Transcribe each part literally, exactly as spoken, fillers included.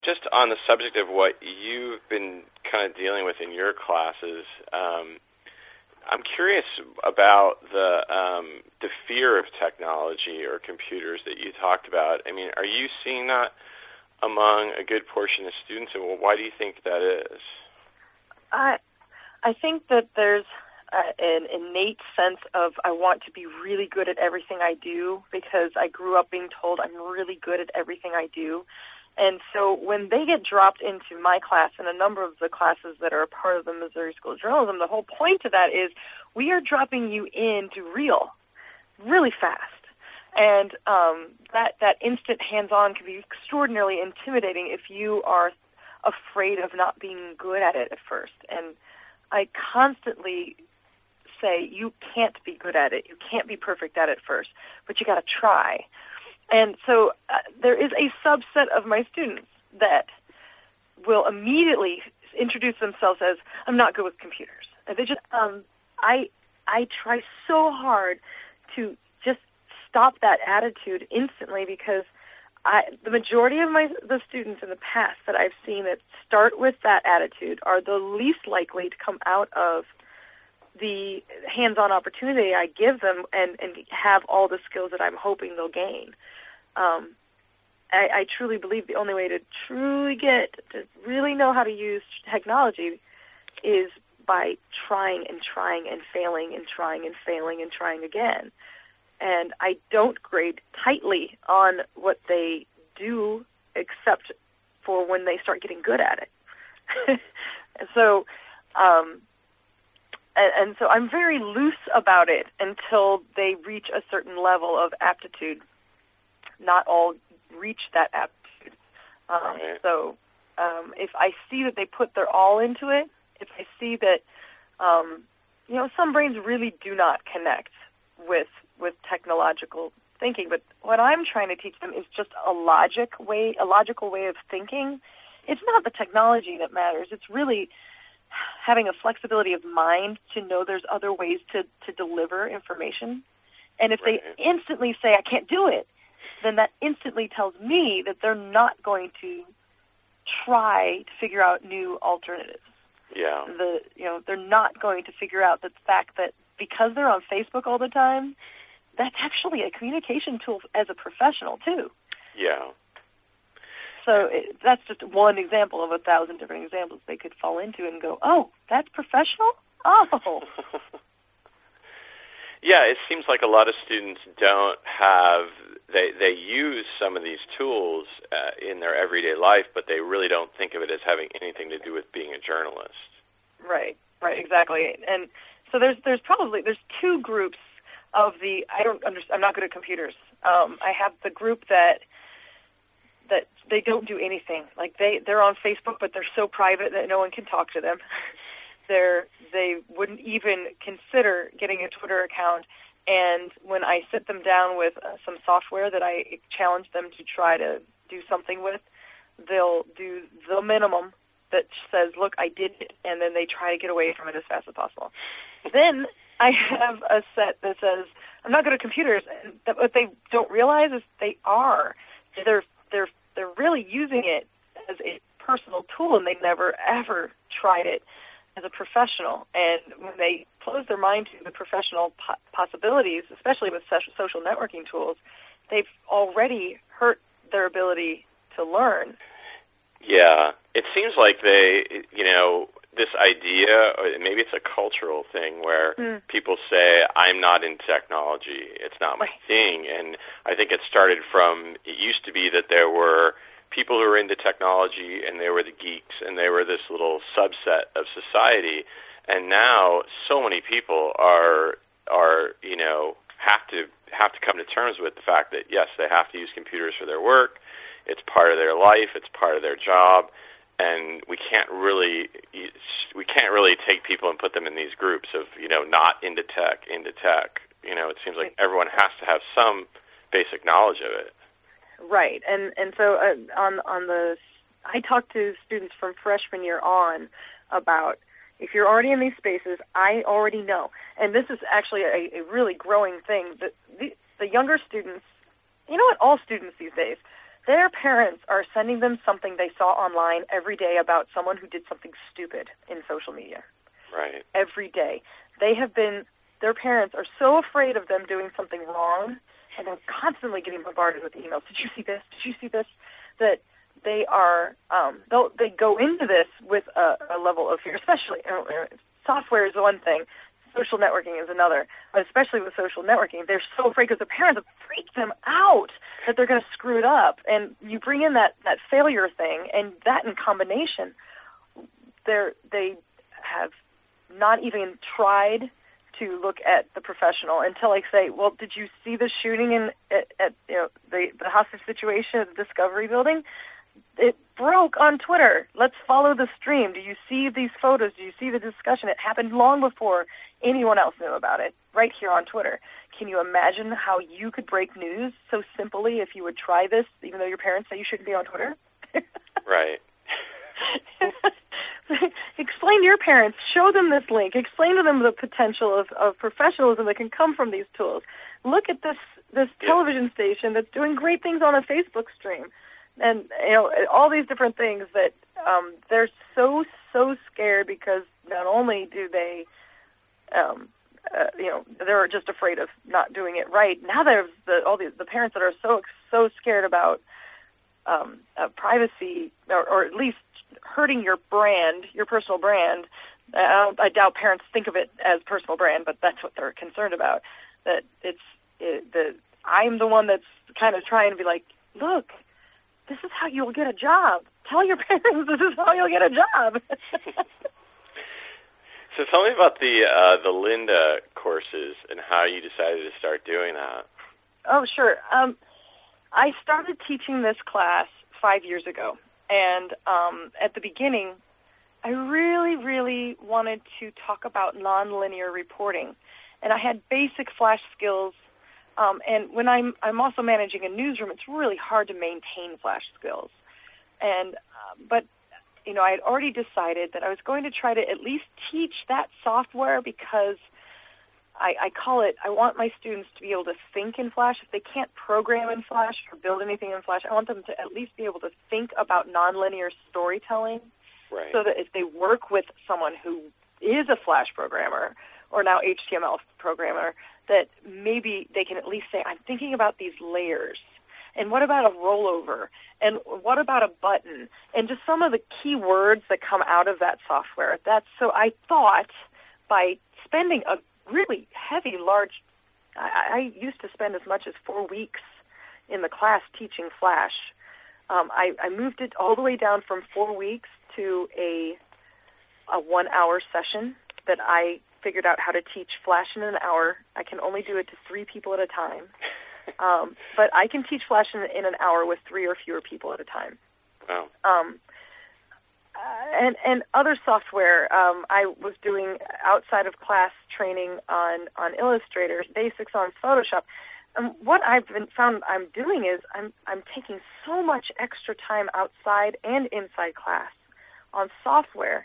Just on the subject of what you've been kind of dealing with in your classes, um, I'm curious about the um, the fear of technology or computers that you talked about. I mean, are you seeing that among a good portion of students, and why do you think that is? I I think that there's uh, an innate sense of I want to be really good at everything I do because I grew up being told I'm really good at everything I do. And so when they get dropped into my class and a number of the classes that are a part of the Missouri School of Journalism, the whole point of that is we are dropping you into real really fast. And um, that, that instant hands-on can be extraordinarily intimidating if you are afraid of not being good at it at first. And I constantly say you can't be good at it. You can't be perfect at it first, but you got to try. And so uh, there is a subset of my students that will immediately introduce themselves as, I'm not good with computers. And they just, um, I, I try so hard to just stop that attitude instantly because I, the majority of my the students in the past that I've seen that start with that attitude are the least likely to come out of the hands-on opportunity I give them and, and have all the skills that I'm hoping they'll gain. Um, I, I truly believe the only way to truly get, to really know how to use technology is by trying and trying and failing and trying and failing and trying again. And I don't grade tightly on what they do except for when they start getting good at it. and so, um, and, and so I'm very loose about it until they reach a certain level of aptitude. Not all reach that aptitude. Um, right. So um, if I see that they put their all into it, if I see that, um, you know, some brains really do not connect with with technological thinking, but what I'm trying to teach them is just a logic way, a logical way of thinking. It's not the technology that matters. It's really having a flexibility of mind to know there's other ways to, to deliver information. And if right. they instantly say, I can't do it, then that instantly tells me that they're not going to try to figure out new alternatives. Yeah. The you know they're not going to figure out the fact that because they're on Facebook all the time, that's actually a communication tool as a professional too. Yeah. So it, that's just one example of a thousand different examples they could fall into and go, oh, that's professional? Oh. Yeah, it seems like a lot of students don't have, they, they use some of these tools uh, in their everyday life, but they really don't think of it as having anything to do with being a journalist. Right, right, exactly. And so there's there's probably, there's two groups of the, I don't understand, I'm not good at computers. Um, I have the group that that they don't do anything. Like they, they're on Facebook, but they're so private that no one can talk to them. They're, they wouldn't even consider getting a Twitter account, and when I sit them down with uh, some software that I challenge them to try to do something with, they'll do the minimum that says, look, I did it, and then they try to get away from it as fast as possible. Then I have a set that says, I'm not good at computers, and that what they don't realize is they are. They're, they're, they're really using it as a personal tool, and they never, ever tried it as a professional. And when they close their mind to the professional po- possibilities, especially with social networking tools, they've already hurt their ability to learn. Yeah, it seems like they, you know, this idea, or maybe it's a cultural thing where mm. people say, I'm not in technology, it's not my thing. And I think it started from, it used to be that there were people who were into technology, and they were the geeks, and they were this little subset of society. And now, so many people are are you know have to have to come to terms with the fact that yes, they have to use computers for their work. It's part of their life. It's part of their job, and we can't really we can't really take people and put them in these groups of you know not into tech, into tech. You know, it seems like everyone has to have some basic knowledge of it. Right, and and so uh, on on the, I talk to students from freshman year on about if you're already in these spaces, I already know, and this is actually a, a really growing thing. The, the the younger students, you know what, all students these days, Their parents are sending them something they saw online every day about someone who did something stupid in social media. Right. Every day. They have been, their parents are so afraid of them doing something wrong, and they're constantly getting bombarded with emails. Did you see this? Did you see this? That they are, um, they'll, they go into this with a, a level of fear, especially, uh, software is one thing, social networking is another, but especially with social networking, they're so afraid because the parents have freaked them out that they're going to screw it up. And you bring in that, that failure thing, and that in combination, they're, they have not even tried to look at the professional until I say, well, did you see the shooting in at, at you know the, the hostage situation at the Discovery Building? It broke on Twitter. Let's follow the stream. Do you see these photos? Do you see the discussion? It happened long before anyone else knew about it, right here on Twitter. Can you imagine how you could break news so simply if you would try this, even though your parents say you shouldn't be on Twitter? Right. Explain to your parents. Show them this link. Explain to them the potential of, of professionalism that can come from these tools. Look at this this yeah. television station that's doing great things on a Facebook stream. And, you know, all these different things that um, they're so, so scared because not only do they, um, uh, you know, they're just afraid of not doing it right. Now there's the, all these, the parents that are so, so scared about um, uh, privacy or, or at least hurting your brand, your personal brand. Uh, I doubt parents think of it as personal brand, but that's what they're concerned about. That it's it, the I'm the one that's kind of trying to be like, look, this is how you'll get a job. Tell your parents this is how you'll get a job. So tell me about the uh, the Lynda courses and how you decided to start doing that. Oh, sure. Um, I started teaching this class five years ago. And um, at the beginning, I really, really wanted to talk about nonlinear reporting. And I had basic Flash skills. Um, and when I'm I'm also managing a newsroom, it's really hard to maintain Flash skills. And uh, but you know, I had already decided that I was going to try to at least teach that software because I, I call it. I want my students to be able to think in Flash. If they can't program in Flash or build anything in Flash, I want them to at least be able to think about nonlinear storytelling. Right. So that if they work with someone who is a Flash programmer or now H T M L programmer, that maybe they can at least say, I'm thinking about these layers. And what about a rollover? And what about a button? And just some of the key words that come out of that software. That's so I thought by spending a really heavy, large, I, I used to spend as much as four weeks in the class teaching Flash. Um, I, I moved it all the way down from four weeks to a a one-hour session that I figured out how to teach Flash in an hour. I can only do it to three people at a time. Um, but I can teach Flash in, in an hour with three or fewer people at a time. Wow. Um, uh, and, and other software, um, I was doing outside of class training on, on Illustrator, basics on Photoshop. And what I've been found I'm doing is I'm I'm taking so much extra time outside and inside class on software.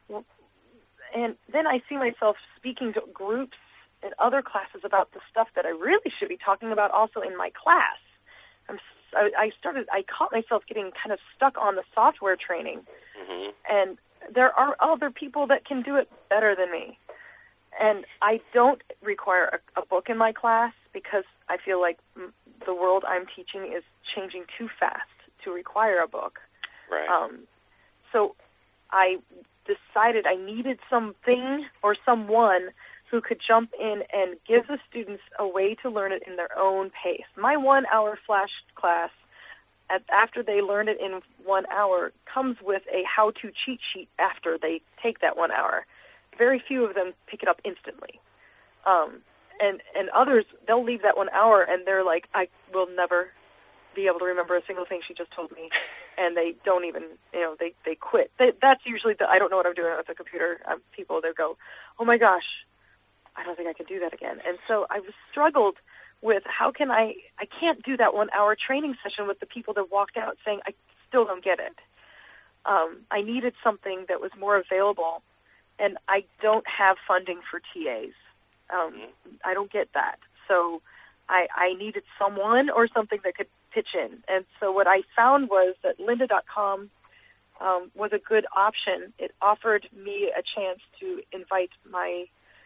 And then I see myself speaking to groups in other classes about the stuff that I really should be talking about also in my class. I'm, I started, I caught myself getting kind of stuck on the software training. Mm-hmm. And there are other people that can do it better than me. And I don't require a, a book in my class because I feel like m- the world I'm teaching is changing too fast to require a book. Right. Um, so I decided I needed something or someone who could jump in and give the students a way to learn it in their own pace. My one-hour Flash class, at, after they learn it in one hour, comes with a how-to cheat sheet after they take that one hour. Very few of them pick it up instantly. Um, and, and others, they'll leave that one hour and they're like, I will never be able to remember a single thing she just told me. And they don't even, you know, they, they quit. They, that's usually the, I don't know what I'm doing with the computer. Um, people, they'll go, oh my gosh, I don't think I can do that again. And so I was struggled with how can I, I can't do that one hour training session with the people that walked out saying, I still don't get it. Um, I needed something that was more available, and I don't have funding for T As. Um, I don't get that. So I, I needed someone or something that could pitch in. And so what I found was that lynda dot com um, was a good option. It offered me a chance to invite my,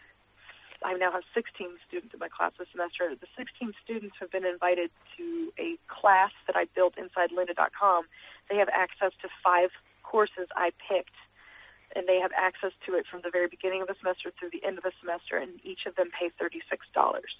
I now have sixteen students in my class this semester. The sixteen students have been invited to a class that I built inside lynda dot com. They have access to five courses I picked, and they have access to it from the very beginning of the semester through the end of the semester, and each of them pay thirty-six dollars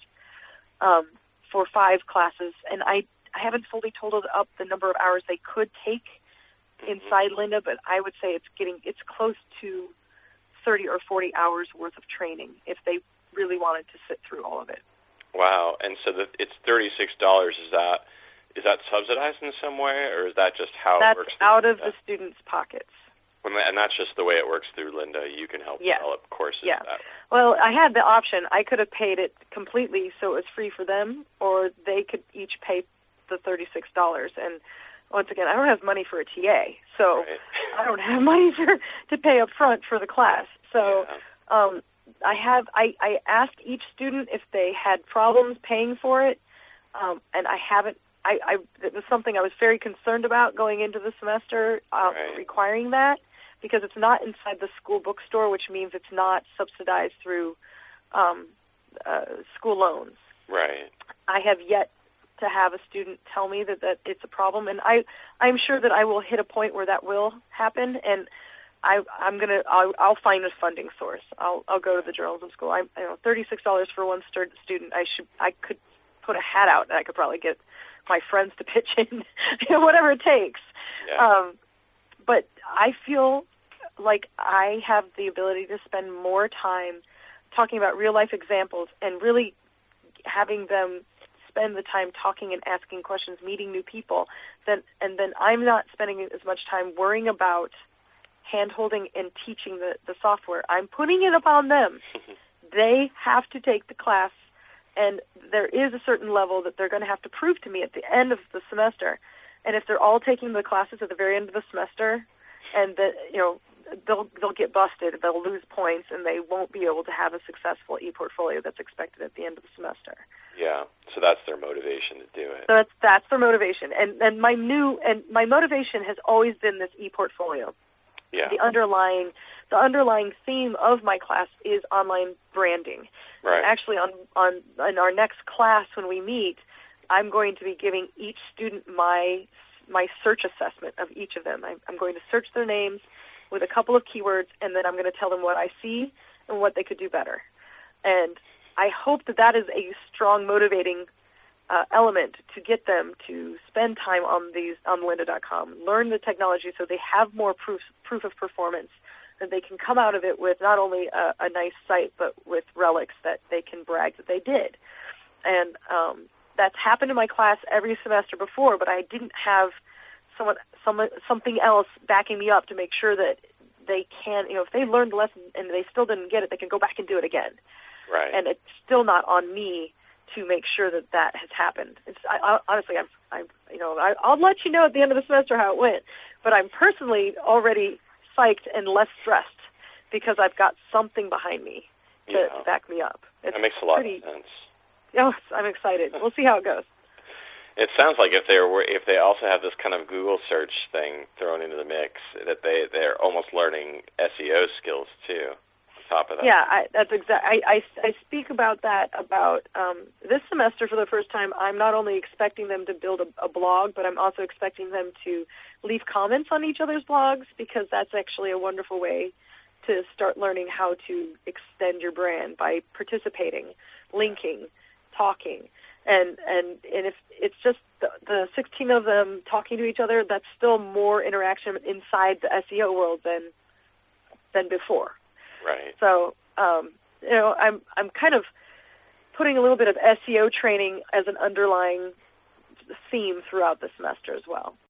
um, for five classes. And I, I haven't fully totaled up the number of hours they could take inside Lynda, but I would say it's getting it's close to thirty or forty hours worth of training if they really wanted to sit through all of it. Wow! And so the, it's thirty-six dollars. Is that is that subsidized in some way, or is that just how that's it works? That's out of the students' pockets. And that's just the way it works through Lynda. You can help yes. develop courses. Yeah. That Well, I had the option. I could have paid it completely so it was free for them, or they could each pay the thirty-six dollars. And once again, I don't have money for a T A, so right. I don't have money for to pay up front for the class. So yeah. um, I have. I, I asked each student if they had problems paying for it, um, and I haven't. I, I it was something I was very concerned about going into the semester, uh, right. requiring that. Because it's not inside the school bookstore, which means it's not subsidized through um, uh, school loans. Right. I have yet to have a student tell me that, that it's a problem, and I, I'm sure that I will hit a point where that will happen, and I, I'm gonna, I'll, I'll find a funding source. I'll, I'll go to the journalism school. I, you know, thirty-six dollars for one st- student. I should, I could put a hat out, and I could probably get my friends to pitch in, you know, whatever it takes. Yeah. Um, but I feel like I have the ability to spend more time talking about real-life examples and really having them spend the time talking and asking questions, meeting new people, then, and then I'm not spending as much time worrying about hand-holding and teaching the, the software. I'm putting it upon them. They have to take the class, and there is a certain level that they're going to have to prove to me at the end of the semester. And if they're all taking the classes at the very end of the semester, and the, you know, they'll they'll get busted, they'll lose points, and they won't be able to have a successful e-portfolio that's expected at the end of the semester. Yeah, so that's their motivation to do it. So that's that's their motivation, and and my new and my motivation has always been this e-portfolio. Yeah. The underlying the underlying theme of my class is online branding. Right. Actually, on on in our next class when we meet, I'm going to be giving each student my my search assessment of each of them. I'm, I'm going to search their names with a couple of keywords, and then I'm going to tell them what I see and what they could do better. And I hope that that is a strong motivating uh, element to get them to spend time on these on lynda dot com, learn the technology so they have more proof proof of performance, that they can come out of it with not only a, a nice site, but with relics that they can brag that they did. And um, that's happened in my class every semester before, but I didn't have someone, someone, something else backing me up to make sure that they can, you know, if they learned the lesson and they still didn't get it, they can go back and do it again. Right. And it's still not on me to make sure that that has happened. It's I, I, honestly, I'm, I'm, you know, I, I'll let you know at the end of the semester how it went. But I'm personally already psyched and less stressed because I've got something behind me to, yeah. to back me up. It's that makes a lot pretty, of sense. Oh, I'm excited. We'll see how it goes. It sounds like if they were, if they also have this kind of Google search thing thrown into the mix, that they they're almost learning S E O skills too. On top of that. Yeah, I, that's exact. I, I I speak about that about um, this semester for the first time. I'm not only expecting them to build a, a blog, but I'm also expecting them to leave comments on each other's blogs, because that's actually a wonderful way to start learning how to extend your brand by participating, linking, talking. And, and and if it's just the, the sixteen of them talking to each other, that's still more interaction inside the S E O world than than before. Right. So, um, you know, I'm I'm kind of putting a little bit of S E O training as an underlying theme throughout the semester as well.